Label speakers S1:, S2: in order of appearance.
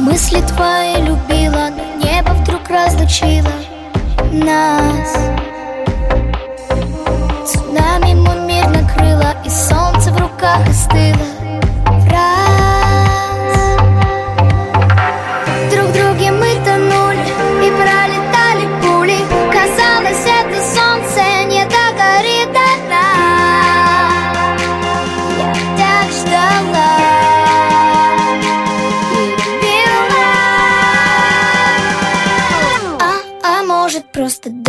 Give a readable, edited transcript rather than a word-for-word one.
S1: Мысли твои любила, но небо вдруг разлучило нас. Цунами мой мир накрыло, и солнце в руках остыло в раз. Друг в друге мы тонули и пролетали пули. Казалось, это солнце не догорит до дна. Я так ждала и любила. А может, просто